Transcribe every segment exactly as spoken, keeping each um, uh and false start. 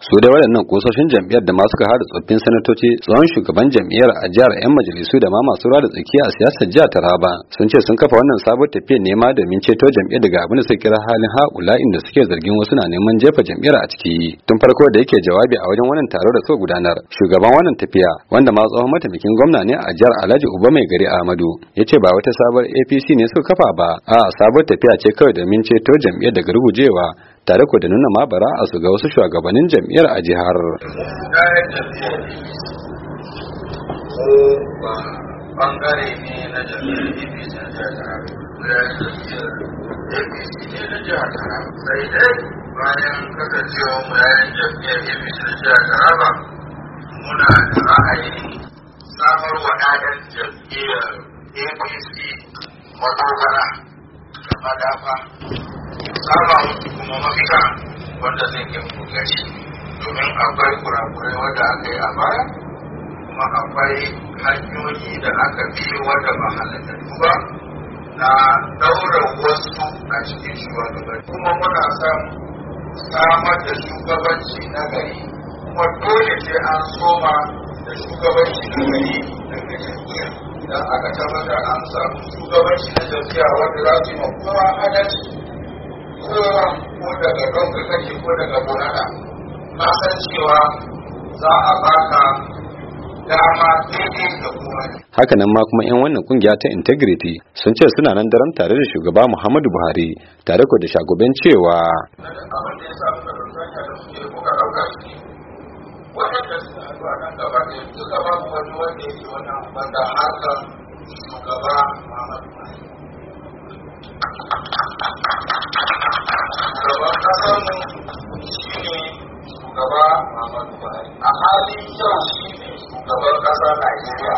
su da waɗannan kusoshin jam'iyyar da masu hada tsoffin sanatoci tsohon shugaban jam'iyyar a jihar yan majalisu da ma masu ruwa da tsakiya a siyasar jihar Taraba sun ce sun kafa wannan sabon tafiyar nema domin ceto jam'iyyar daga abin da suka kira halin haƙula inda suke zargin wasu na neman jefa jam'iyyar a ciki. Tun farko da yake jawabi a wajen wannan taro da suka gudanar, shugaban wannan tafiya wanda ma tsohon mataimakin gwamna ne a jihar Alhaji Uba Mai Gari Ahmadu ya ce ba wata sabuwar A P C ne suka kafa ba, a sabuwar tafiya ce kawai domin ceto jam'iyyar daga rugujewa tare ko da nuna ma bara'a su ga wasu shugabannin jam'iyyar a jihar. Bangare ne na jam'iyyar A P C na jihar A P C ne na jihar Taraba. Sai dai bayan kasancewa mu yayin jam'iyyar A P C na jihar Taraba muna da ra'ayin samar wa ɗayan jam'iyyar A P C madogara da madafa. Saba musu kuma mafita wanda zai ke gaci domin akwai kurakurai wanda aka yi a baya kuma akwai hanyoyi da aka bi wanda ba halittattu ba na daura wasu a cikin shugabanni kuma muna son samar da shugabanci na gari kuma dole sai an soma da shugabanci na gari daga jam'iyya idan aka tabbatar an samu shugabanci na jam'iyya wanda za su yi ma kowa adalci kowa ko daga ɗauka kake ko daga bonana na san cewa za a baka dama daidai da kuma hakanan ma kuma yan wannan kungiya ta integrity sun ce suna nan daren tare da shugaba Muhammadu Buhari tare ko da shagoben cewa abin da ya sa muka ɗauka da suke muka ɗauka shi waɗanda suka haɗu a nan gaba ne suka ba mu wani wanda yake wannan banda harkar shugaba Muhammadu Buhari shugaban kasarmu shi ne shugaba Muhammadu Buhari a halin yau shi ne shugaban kasar Najeriya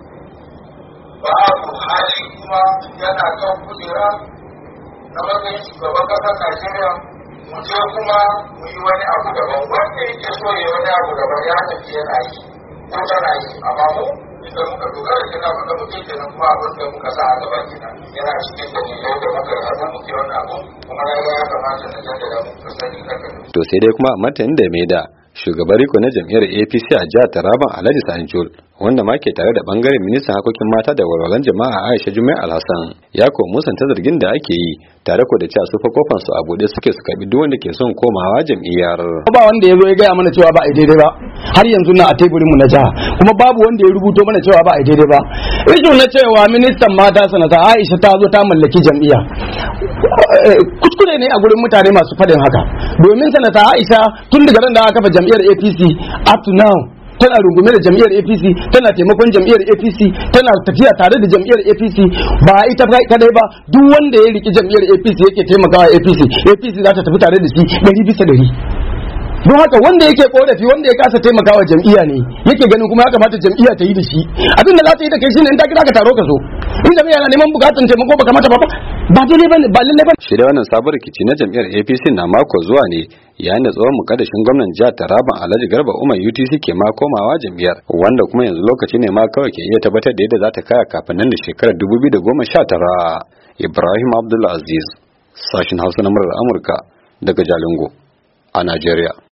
babu hali kuma yana kan kujera na matsayin shugaban kasar Najeriya mu je kuma mu yi wani abu daban wanda yake so ya wani abu daban ya tafi yana yi ko tana yi amma mu inda muka dogara shi na muka mutum kenan kuma abin da muka sa a gaba kenan yana cikin dalilai da muka rasa muke wannan abu kuma na ga ya kamata na jaddada muku sani kanka. To sai dai kuma a martanin da mai da shugaban riko na jam'iyyar A P C a jihar Taraba Alhaji Sani Jol wanda ma ke tare da bangaren ministan harkokin mata da walwalan jama'a Aisha Jumai Alhassan ya ko musanta zargin da ake yi tare ko da cewa su fa kofan su a bude suke su karbi duk wanda ke son komawa jam'iyyar. Ba wanda ya zo ya gaya mana cewa ba a daidai ba har yanzu na a teburin mu na jiha kuma babu wanda ya rubuto mana cewa ba a daidai ba. Ijo na cewa ministan mata sanata Aisha ta zo ta mallaki jam'iyya kuskure ne a gurin mutane masu faɗin haka domin sanata Aisha tun daga ran da aka kafa jam'iyyar A P C up to now tana rungume da jam'iyyar A P C tana taimakon jam'iyyar A P C tana tafiya tare da jam'iyyar A P C ba ita kadai ba duk wanda ya riki jam'iyyar A P C yake taimakawa A P C A P C za ta tafi tare da shi ɗari bisa ɗari. Don haka wanda yake korafi wanda ya kasa taimakawa jam'iyya ne yake ganin kuma ya kamata jam'iyya ta yi da shi abin da za ta yi da kai shine in ta kira ka taro ka zo in jam'iyya na neman bukatun taimako ba kamata ba ba dole bane ba lalle bane. Shi da wannan sabon rikici na jam'iyyar A P C na mako zuwa ne yayin da tsohon mukaddashin gwamnan jihar Taraba Alhaji Garba Umar U T C ke ma komawa jam'iyyar wanda kuma yanzu lokaci ne ma kawai ke iya tabbatar da yadda za ta kaya kafin nan da shekarar dubu biyu da goma sha tara. Ibrahim Abdul Aziz, sashin Hausa na murar Amurka daga Jalingo a Najeriya.